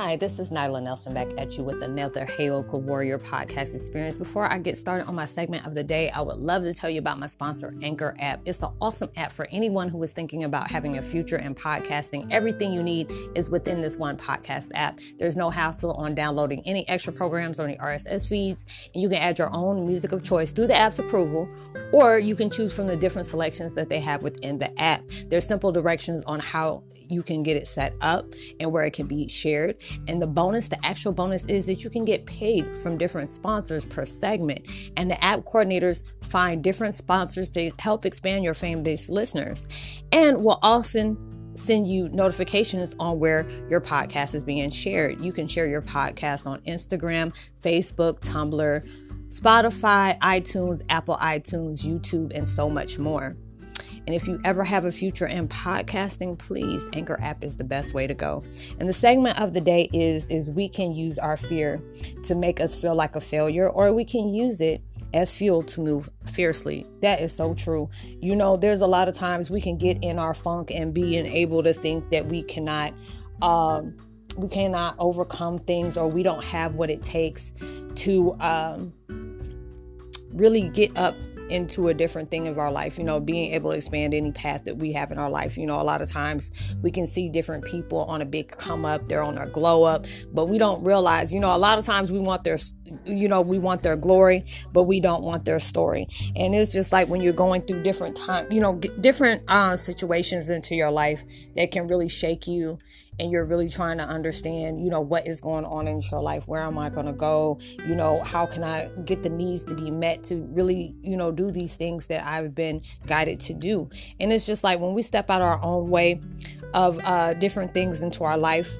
Hi, this is Nyla Nelson back at you with another Heyoka Warrior podcast experience. Before I get started on my segment of the day, I would love to tell you about my sponsor, Anchor app. It's an awesome app for anyone who is thinking about having a future in podcasting. Everything you need is within this one podcast app. There's no hassle on downloading any extra programs or any RSS feeds, and you can add your own music of choice through the app's approval, or you can choose from the different selections that they have within the app. There's simple directions on how you can get it set up and where it can be shared. And the actual bonus is that you can get paid from different sponsors per segment. And the app coordinators find different sponsors to help expand your fan-based listeners, and will often send you notifications on where your podcast is being shared. You can share your podcast on Instagram, Facebook, Tumblr, Spotify, iTunes, Apple iTunes, YouTube, and so much more. And if you ever have a future in podcasting, please, Anchor app is the best way to go. And the segment of the day is we can use our fear to make us feel like a failure, or we can use it as fuel to move fiercely. That is so true. You know, there's a lot of times we can get in our funk and being able to think that we cannot overcome things, or we don't have what it takes to really get up into a different thing of our life, being able to expand any path that we have in our life. A lot of times we can see different people on a big come up, they're on their glow up, but we don't realize, a lot of times we want their glory, but we don't want their story. And it's just like when you're going through different situations into your life that can really shake you, and you're really trying to understand, what is going on in your life? Where am I going to go? How can I get the needs to be met to really, do these things that I've been guided to do? And it's just like when we step out our own way of different things into our life,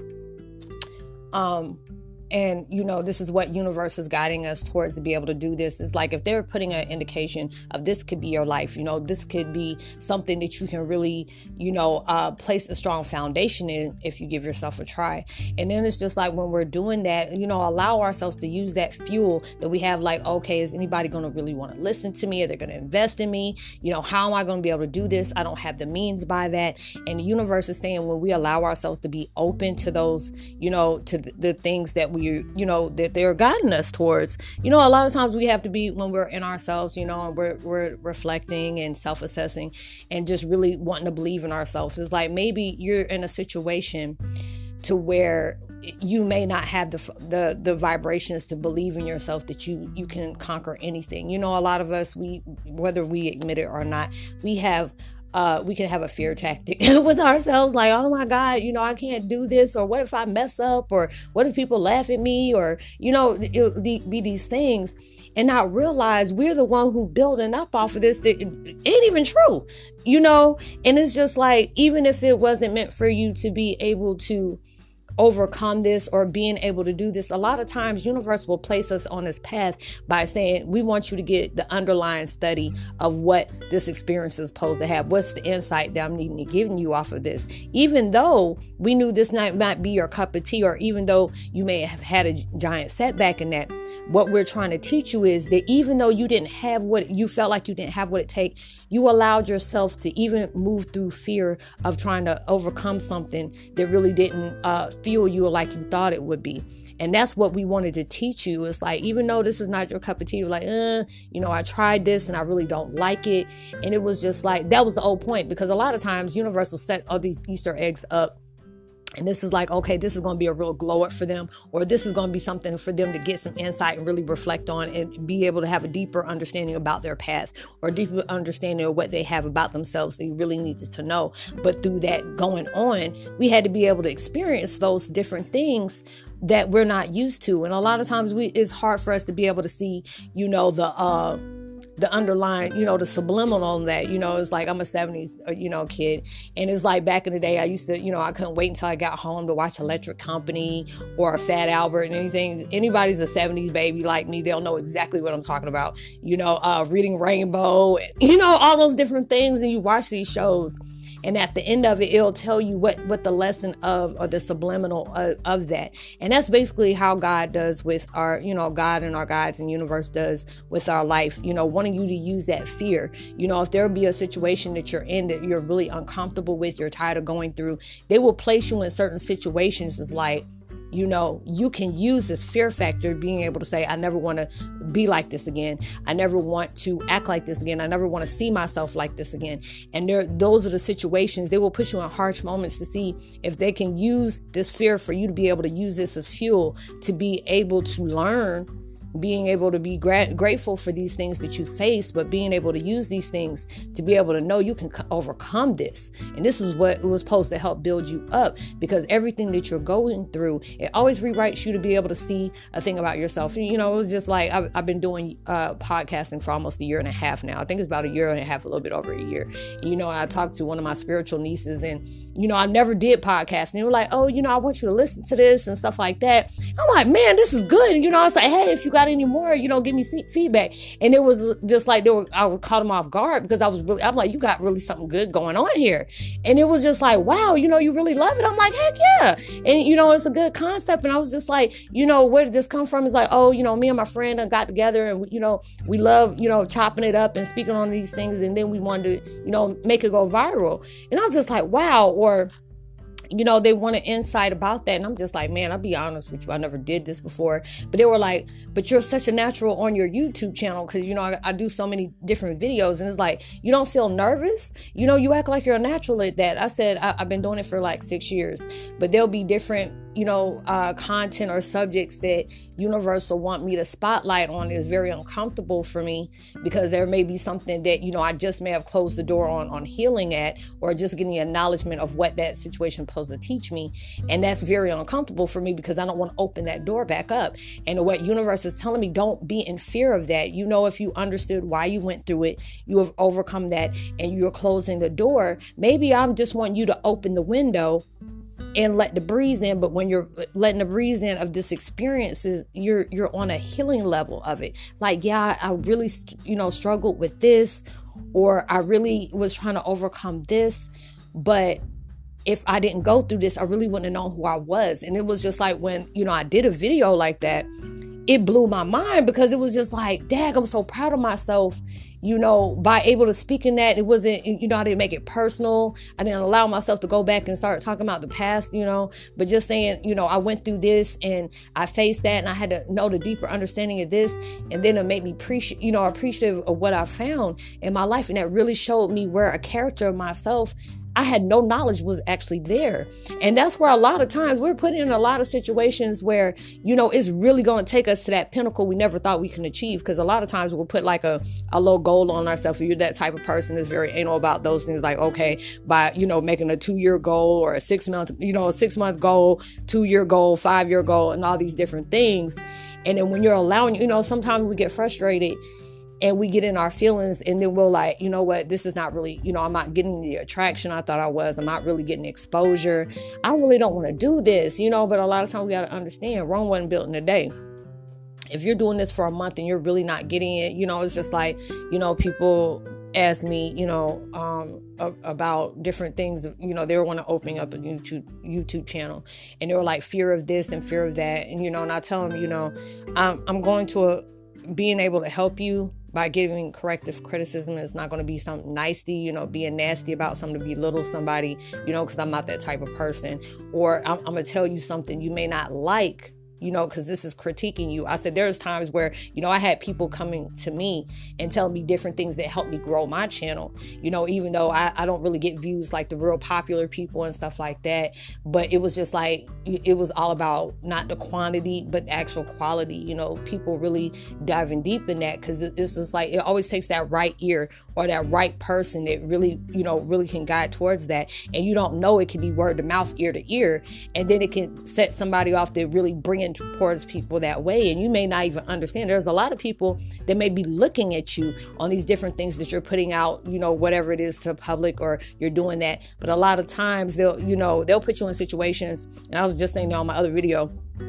and, this is what universe is guiding us towards to be able to do this. It's like if they're putting an indication of this could be your life, this could be something that you can really, place a strong foundation in if you give yourself a try. And then it's just like when we're doing that, allow ourselves to use that fuel that we have, like, okay, is anybody going to really want to listen to me? Are they going to invest in me? How am I going to be able to do this? I don't have the means by that. And the universe is saying when we allow ourselves to be open to those, to the things that that they're guiding us towards. A lot of times we have to be, when we're in ourselves, and we're reflecting and self-assessing and just really wanting to believe in ourselves. It's like maybe you're in a situation to where you may not have the vibrations to believe in yourself that you can conquer anything. A lot of us, whether we admit it or not, we can have a fear tactic with ourselves, like, oh my God, I can't do this, or what if I mess up, or what if people laugh at me, or, it'll be these things, and not realize we're the one who building up off of this that ain't even true, and it's just like, even if it wasn't meant for you to be able to overcome this or being able to do this, a lot of times universe will place us on this path by saying, we want you to get the underlying study of what this experience is supposed to have. What's the insight that I'm needing to give you off of this? Even though we knew this might be your cup of tea, or even though you may have had a giant setback in that, what we're trying to teach you is that even though you didn't have what you felt like you didn't have what it takes, you allowed yourself to even move through fear of trying to overcome something that really didn't feel you like you thought it would be. And that's what we wanted to teach you. It's like, even though this is not your cup of tea, you're like, I tried this and I really don't like it. And it was just like, that was the whole point, because a lot of times universe will set all these Easter eggs up. And this is like, okay, this is going to be a real glow up for them, or this is going to be something for them to get some insight and really reflect on and be able to have a deeper understanding about their path, or deeper understanding of what they have about themselves they really needed to know. But through that going on, we had to be able to experience those different things that we're not used to. And a lot of times it's hard for us to be able to see, the underlying, the subliminal on that. It's like, I'm a 70s, kid. And it's like back in the day, I used to, I couldn't wait until I got home to watch Electric Company or a Fat Albert and anything. Anybody's a 70s baby like me, they'll know exactly what I'm talking about. Reading Rainbow, all those different things. And you watch these shows, and at the end of it, it'll tell you what the lesson of, or the subliminal of that. And that's basically how God does with our, God and our guides and universe does with our life, wanting you to use that fear. If there be a situation that you're in that you're really uncomfortable with, you're tired of going through, they will place you in certain situations. It's like, you know, you can use this fear factor, being able to say, I never want to be like this again. I never want to act like this again. I never want to see myself like this again. And those are the situations, they will put you in harsh moments to see if they can use this fear for you to be able to use this as fuel to be able to learn, being able to be grateful for these things that you face, but being able to use these things to be able to know you can overcome this. And this is what it was supposed to help build you up, because everything that you're going through, it always rewrites you to be able to see a thing about yourself. You know, it was just like, I've been doing podcasting for almost 1.5 years now. I think it's about 1.5 years, a little bit over a year. You know, I talked to one of my spiritual nieces, and, you know, I never did podcasting. They were like, oh, you know, I want you to listen to this and stuff like that. I'm like, man, this is good. You know, I was like, hey, if you got any more, you know, give me feedback. And it was just like I would caught them off guard, because I'm like, you got really something good going on here. And it was just like, wow, you know, you really love it. I'm like, heck yeah. And, you know, it's a good concept. And I was just like, you know, where did this come from? It's like, oh, you know, me and my friend got together, and, you know, we love, you know, chopping it up and speaking on these things. And then we wanted to, you know, make it go viral. And I was just like, wow. Or, you know, they want an insight about that. And I'm just like, man, I'll be honest with you, I never did this before. But they were like, but you're such a natural on your YouTube channel, because, you know, I do so many different videos. And it's like, you don't feel nervous? You know, you act like you're a natural at that. I said, I've been doing it for like 6 years, but there'll be different, you know, content or subjects that Universal want me to spotlight on is very uncomfortable for me, because there may be something that, you know, I just may have closed the door on healing at, or just getting the acknowledgement of what that situation supposed to teach me. And that's very uncomfortable for me, because I don't want to open that door back up. And what Universe is telling me, don't be in fear of that. You know, if you understood why you went through it, you have overcome that, and you're closing the door. Maybe I'm just wanting you to open the window and let the breeze in. But when you're letting the breeze in of this experience, you're on a healing level of it. Like, yeah, I really, you know, struggled with this, or I really was trying to overcome this, but if I didn't go through this, I really wouldn't have known who I was. And it was just like, when, you know, I did a video like that, it blew my mind, because it was just like, dang, I'm so proud of myself, you know, by able to speak in that. It wasn't, you know, I didn't make it personal. I didn't allow myself to go back and start talking about the past, you know, but just saying, you know, I went through this and I faced that, and I had to know the deeper understanding of this. And then it made me appreciative of what I found in my life. And that really showed me where a character of myself I had no knowledge was actually there. And that's where a lot of times we're put in a lot of situations where, you know, it's really going to take us to that pinnacle we never thought we can achieve. Because a lot of times we'll put like a low goal on ourselves. If you're that type of person that's very anal about those things, like, okay, by, you know, making a 2-year goal or a 6-month, you know, a 6-month goal, 2-year goal, 5-year goal, and all these different things. And then when you're allowing, you know, sometimes we get frustrated and we get in our feelings, and then we'll like, you know what, this is not really, you know, I'm not getting the attraction I thought I was. I'm not really getting exposure. I really don't want to do this, you know, but a lot of times we got to understand Rome wasn't built in a day. If you're doing this for a month and you're really not getting it, you know, it's just like, you know, people ask me, you know, about different things, you know, they want to open up a YouTube channel, and they were like, fear of this and fear of that. And, you know, and I tell them, you know, I'm going to being able to help you by giving corrective criticism. Is not going to be some nasty, you know, being nasty about something to belittle somebody, you know, because I'm not that type of person. Or I'm going to tell you something you may not like, you know, because this is critiquing you. I said there's times where, you know, I had people coming to me and telling me different things that helped me grow my channel, you know, even though I don't really get views like the real popular people and stuff like that. But it was just like, it was all about not the quantity, but the actual quality, you know, people really diving deep in that, because it's just like, it always takes that right ear or that right person that really, you know, really can guide towards that. And you don't know, it can be word to mouth, ear to ear, and then it can set somebody off that really bring in towards people that way. And you may not even understand. There's a lot of people that may be looking at you on these different things that you're putting out, you know, whatever it is to the public, or you're doing that. But a lot of times they'll put you in situations, and I was just saying that on my other video,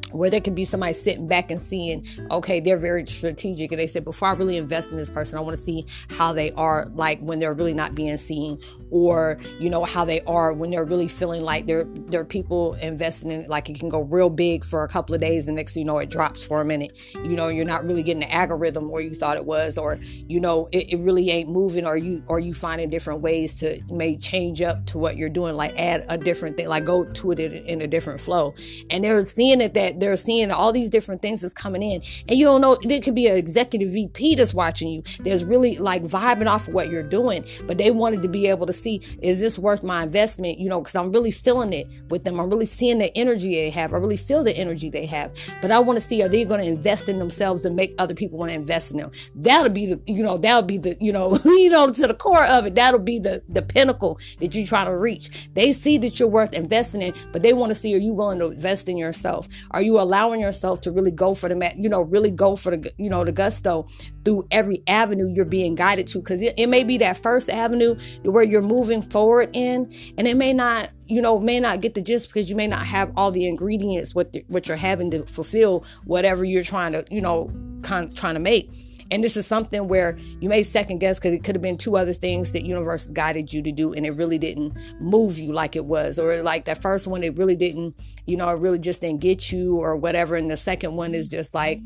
where there could be somebody sitting back and seeing, okay, they're very strategic. And they said, before I really invest in this person, I want to see how they are like when they're really not being seen, or, you know, how they are when they're really feeling like they're people investing in it. Like it can go real big for a couple of days, and next thing you know, it drops for a minute. You know, you're not really getting the algorithm where you thought it was, or, you know, it really ain't moving, or you finding different ways to may change up to what you're doing, like add a different thing, like go to it in a different flow. And they're seeing it, that they're seeing all these different things that's coming in, and you don't know, it could be an executive VP that's watching you, there's really like vibing off of what you're doing, but they wanted to be able to see, is this worth my investment? You know, because I'm really feeling it with them. I'm really seeing the energy they have. I really feel the energy they have, but I want to see, are they going to invest in themselves to make other people want to invest in them? That'll be the, you know, that'll be the, you know, to the core of it, that'll be the pinnacle that you're trying to reach. They see that you're worth investing in, but they want to see, are you willing to invest in yourself? Are you allowing yourself to really go for the, you know, really go for the, you know, the gusto through every avenue you're being guided to? Because it may be that first avenue where you're moving forward in, and it may not, you know, may not get the gist, because you may not have all the ingredients what you're having to fulfill whatever you're trying to, you know, trying to make. And this is something where you may second guess, because it could have been two other things that universe guided you to do, and it really didn't move you like it was. Or like that first one, it really didn't, you know, it really just didn't get you or whatever. And the second one is just like,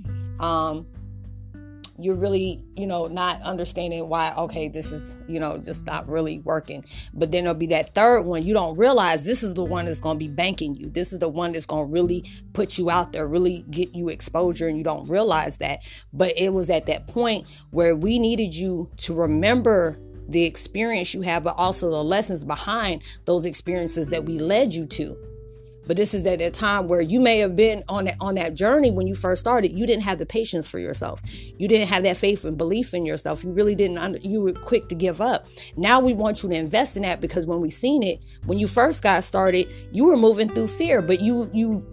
you're really, you know, not understanding why, okay, this is, you know, just not really working. But then there'll be that third one. You don't realize this is the one that's going to be banking you. This is the one that's going to really put you out there, really get you exposure, and you don't realize that. But it was at that point where we needed you to remember the experience you have, but also the lessons behind those experiences that we led you to. But this is at a time where you may have been on that journey when you first started. You didn't have the patience for yourself. You didn't have that faith and belief in yourself. You really didn't. You were quick to give up. Now we want you to invest in that, because when we seen it, when you first got started, you were moving through fear, but you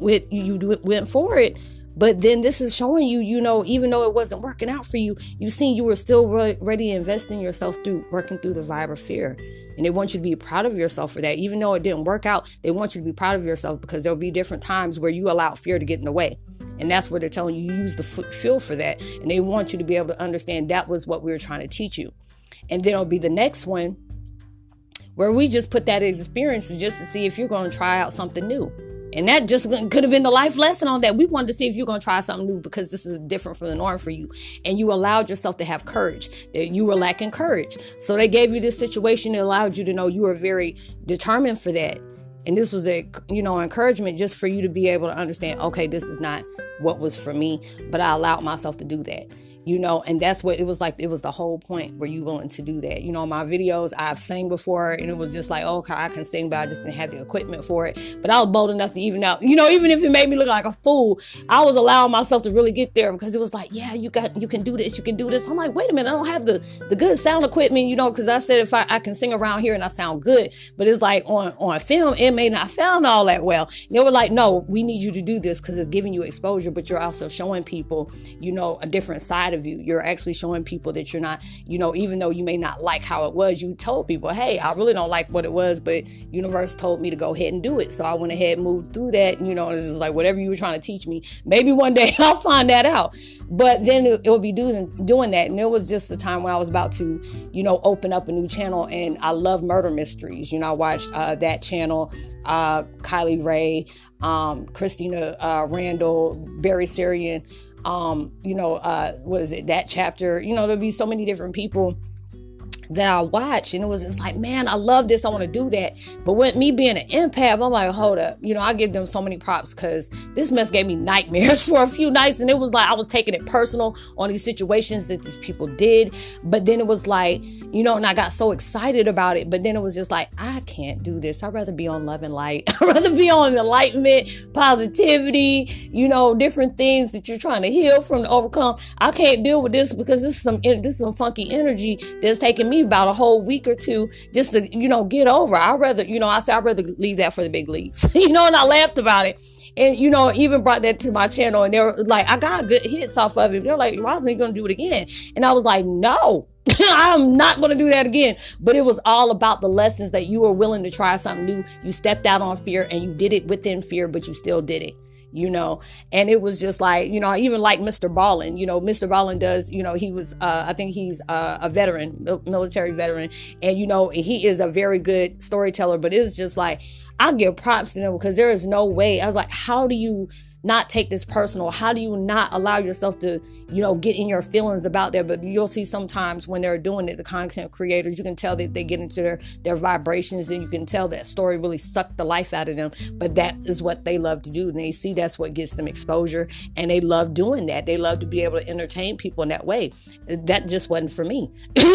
went for it. But then this is showing you, you know, even though it wasn't working out for you, you seen you were still ready to invest in yourself through working through the vibe of fear. And they want you to be proud of yourself for that. Even though it didn't work out, they want you to be proud of yourself, because there'll be different times where you allow fear to get in the way. And that's where they're telling you use the fuel for that. And they want you to be able to understand that was what we were trying to teach you. And then it'll be the next one where we just put that experience just to see if you're going to try out something new. And that just could have been the life lesson on that. We wanted to see if you're going to try something new, because this is different from the norm for you. And you allowed yourself to have courage. That you were lacking courage. So they gave you this situation that allowed you to know you were very determined for that. And this was a, you know, encouragement just for you to be able to understand, okay, this is not what was for me, but I allowed myself to do that. You know, and that's what it was like. It was the whole point where you willing to do that. You know, my videos, I've sang before, and it was just like, oh, okay, I can sing, but I just didn't have the equipment for it. But I was bold enough to even out, you know, even if it made me look like a fool, I was allowing myself to really get there, because it was like, yeah, you can do this, you can do this. I'm like, wait a minute, I don't have the good sound equipment, you know, because I said if I can sing around here and I sound good, but it's like on film, it may not sound all that well. And they were like, no, we need you to do this because it's giving you exposure, but you're also showing people, you know, a different side of you. You're actually showing people that you're not, you know, even though you may not like how it was, you told people, hey, I really don't like what it was, but universe told me to go ahead and do it. So I went ahead and moved through that, you know, it's just like whatever you were trying to teach me, maybe one day I'll find that out. But then it will be doing that. And it was just the time when I was about to, you know, open up a new channel, and I love murder mysteries. You know, I watched that channel, Kylie Ray, Christina Randall, Barry Sarian, you know, what is it, that chapter, you know, there'll be so many different people that I watch, and it was just like, man, I love this, I want to do that. But with me being an empath, I'm like, hold up, you know, I give them so many props, because this mess gave me nightmares for a few nights, and it was like I was taking it personal on these situations that these people did. But then it was like, you know, and I got so excited about it, but then it was just like, I can't do this. I'd rather be on Love and Light. I'd rather be on enlightenment, positivity, you know, different things that you're trying to heal from, to overcome. I can't deal with this, because this is some funky energy that's taking me about a whole week or two just to, you know, get over. I'd rather, you know, I said, I'd rather leave that for the big leagues, you know, and I laughed about it. And, you know, even brought that to my channel, and they were like, I got good hits off of it. They're like, Rosalind, you're going to do it again? And I was like, no, I'm not going to do that again. But it was all about the lessons that you were willing to try something new. You stepped out on fear, and you did it within fear, but you still did it. And it was just like, I even like Mr. Ballin. Mr. Ballin does, he was, I think he's a veteran, military veteran, and, he is a very good storyteller, but it's just like, I'll give props to them because there is no way. I was like, how do you not take this personal? How do you not allow yourself to, get in your feelings about that? But you'll see sometimes when they're doing it, the content creators, you can tell that they get into their vibrations, and you can tell that story really sucked the life out of them. But that is what they love to do. And they see that's what gets them exposure, and they love doing that. They love to be able to entertain people in that way. That just wasn't for me,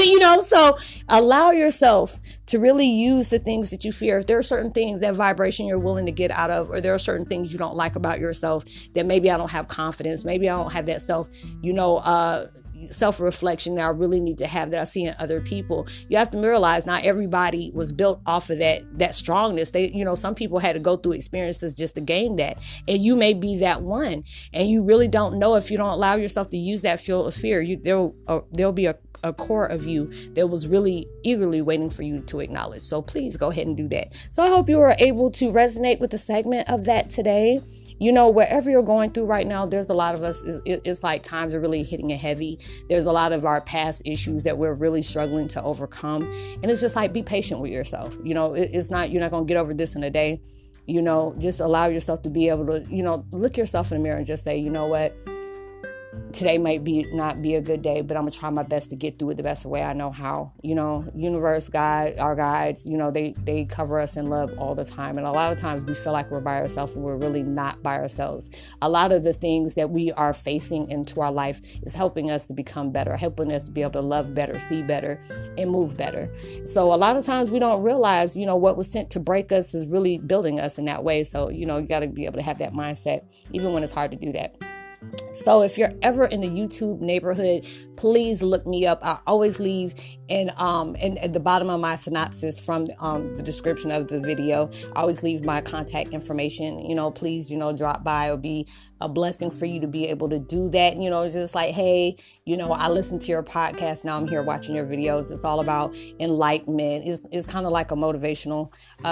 so allow yourself to really use the things that you fear. If there are certain things, that vibration you're willing to get out of, or there are certain things you don't like about yourself, that maybe I don't have confidence, maybe I don't have that self-reflection that I really need to have that I see in other people. You have to realize not everybody was built off of that strongness. Some people had to go through experiences just to gain that. And you may be that one. And you really don't know if you don't allow yourself to use that fuel of fear. There'll be a core of you that was really eagerly waiting for you to acknowledge. So please go ahead and do that. So I hope you were able to resonate with the segment of that today. Wherever you're going through right now, there's a lot of us, it's like times are really hitting it heavy. There's a lot of our past issues that we're really struggling to overcome. And it's just like, be patient with yourself. It's not, you're not going to get over this in a day. Just allow yourself to be able to, look yourself in the mirror and just say, you know what? Today might not be a good day, but I'm gonna try my best to get through it the best way I know how. Universe, God, our guides, they cover us in love all the time. And a lot of times we feel like we're by ourselves, and we're really not by ourselves. A lot of the things that we are facing into our life is helping us to become better, helping us to be able to love better, see better, and move better. So a lot of times we don't realize, what was sent to break us is really building us in that way. So, you got to be able to have that mindset, even when it's hard to do that. So if you're ever in the YouTube neighborhood, please look me up. I always leave in at the bottom of my synopsis from the description of the video. I always leave my contact information. Please, drop by. It'll be a blessing for you to be able to do that. It's just like, hey, I listen to your podcast. Now I'm here watching your videos. It's all about enlightenment. It's kind of like a motivational,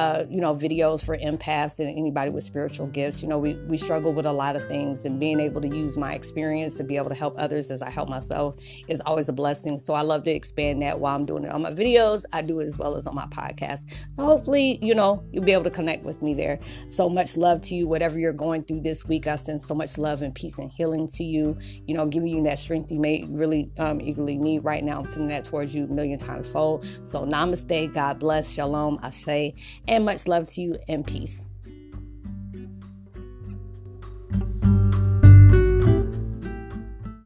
videos for empaths and anybody with spiritual gifts. We struggle with a lot of things, and being able to use my experience to be able to help others as I help myself is always a blessing. So I love to expand that while I'm doing it on my videos. I do it as well as on my podcast. So hopefully, you'll be able to connect with me there. So much love to you, whatever you're going through this week. I send so much love and peace and healing to you, giving you that strength you may really eagerly need right now. I'm sending that towards you a million times fold. So namaste, God bless, shalom, ashe, and much love to you and peace.